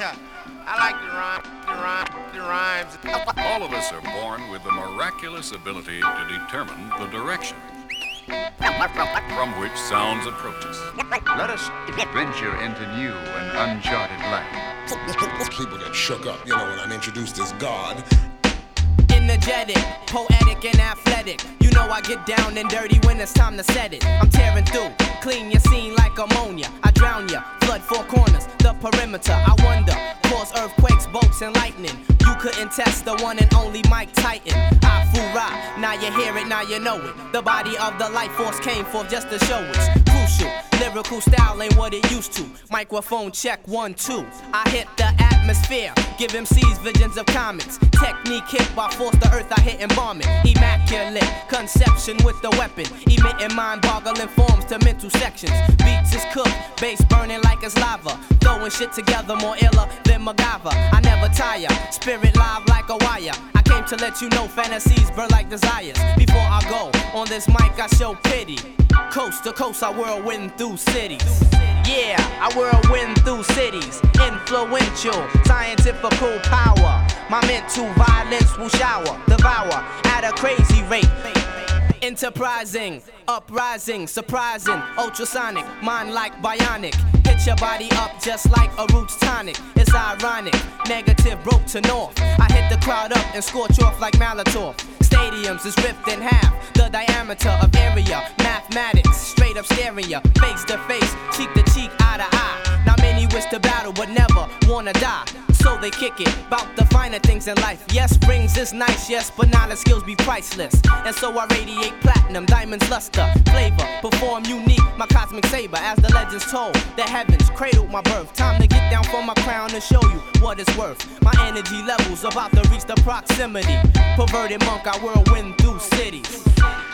I like the rhymes. All of us are born with the miraculous ability to determine the direction from which sounds approach us. Let us venture into new and uncharted land. People get shook up, when I'm introduced as God. Energetic, poetic and athletic. You know I get down and dirty when it's time to set it. I'm tearing through, clean your scene like ammonia. I drown ya, flood four corners, the perimeter. I wonder, cause earthquakes, bolts and lightning. You couldn't test the one and only Mike Titan. I fool rap, now you hear it, now you know it. The body of the life force came forth just to show it's crucial. Lyrical style ain't what it used to. Microphone check 1, 2. I hit the atmosphere, give MCs visions of comets. Technique hit by force the earth, I hit and bomb it. Immaculate conception with the weapon, emitting mind-boggling forms to mental sections. Beats is cooked, bass burning like it's lava. Throwing shit together more iller than MacGyver. I never tire, spirit live like a wire. I came to let you know fantasies burn like desires. Before I go on this mic, I show pity. Coast to coast, I whirlwind through cities. Yeah, I whirlwind through cities. Influential, scientifical power. My mental violence will shower, devour at a crazy rate. Enterprising, uprising, surprising, ultrasonic, mind like bionic. Hit your body up just like a roots tonic. It's ironic, negative broke to north. I hit the crowd up and scorch off like Molotov. Stadiums is ripped in half, the diameter of area. Mathematics, straight up staring ya, face to face, cheek to cheek, eye to eye. Now many wish to battle but never wanna die. So they kick it, bout the finer things in life. Yes, rings is nice, yes, but knowledge skills be priceless. And so I radiate platinum, diamonds luster, flavor, perform unique, my cosmic saber. As the legends told, the heavens cradled my birth. Time to get down from my crown and show you what it's worth. My energy levels about to reach the proximity. Perverted monk, I whirlwind through cities.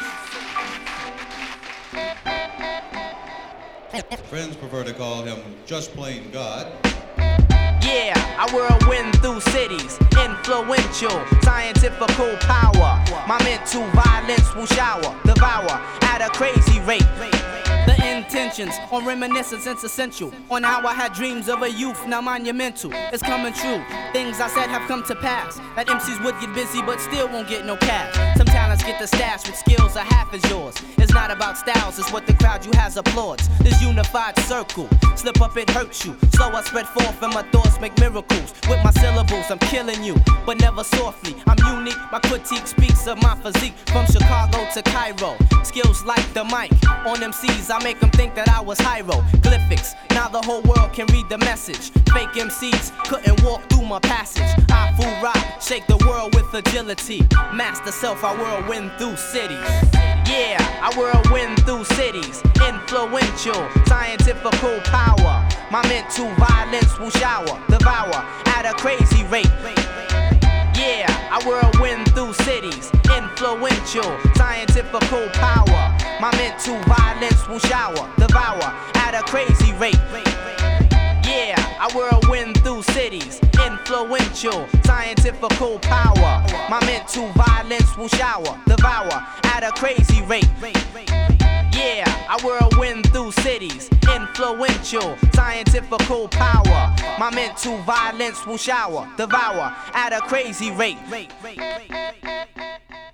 Friends prefer to call him just plain God. Yeah, I whirlwind through cities. Influential, scientifical power. My mental violence will shower, devour at a crazy rate. The intentions on reminiscence is essential. On how I had dreams of a youth, now monumental. It's coming true. Things I said have come to pass. That MCs would get busy but still won't get no cash. Some talents get the stash with skills are half as yours. It's not about styles, it's what the crowd you has applauds. This unified circle, slip up it hurts you. Slow I spread forth and my thoughts make miracles. With my syllables I'm killing you, but never softly. I'm unique, my critique speaks of my physique. From Chicago to Cairo, skills like the mic. On MCs I make them think that I was hieroglyphics. Now the whole world can read the message. Fake MCs couldn't walk through my passage. I fool rock, shake the world with agility. Master self, I whirlwind through cities. Yeah, I whirlwind through cities. Influential, scientifical power. My mental violence will shower, devour at a crazy rate. Yeah, I whirlwind through cities. Influential, scientifical power. My mental violence will shower, devour at a crazy rate. Yeah, I whirlwind through cities. Influential, scientifical power. My mental violence will shower, devour at a crazy rate. Yeah, I whirlwind through cities. Influential, scientifical power. My mental violence will shower, devour at a crazy rate.